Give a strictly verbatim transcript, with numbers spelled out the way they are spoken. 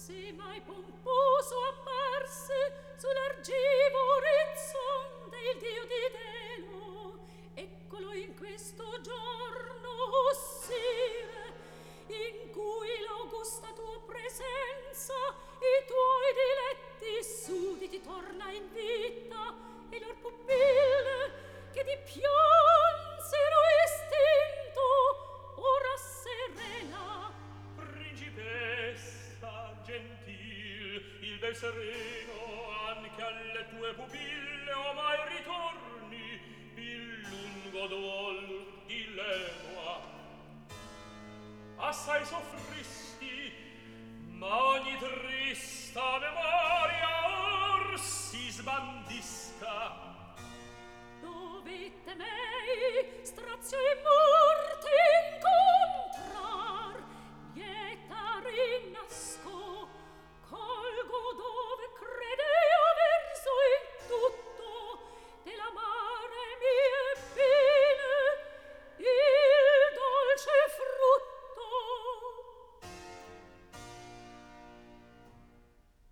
se mai pomposo apparse sull'argivo orizzonte il dio di Delo, eccolo in questo giorno, o sire, in cui l'augusta tua presenza i tuoi diletti sudditi torna in vita e lor pupille che di piansero istinto ora serena. Principessa gentil, il bel sereno anche alle tue pupille omai ritorni il lungo dol dilemma. Assai soffristi, ma ogni trista memoria or si sbandisca. Dove temei strazio immondo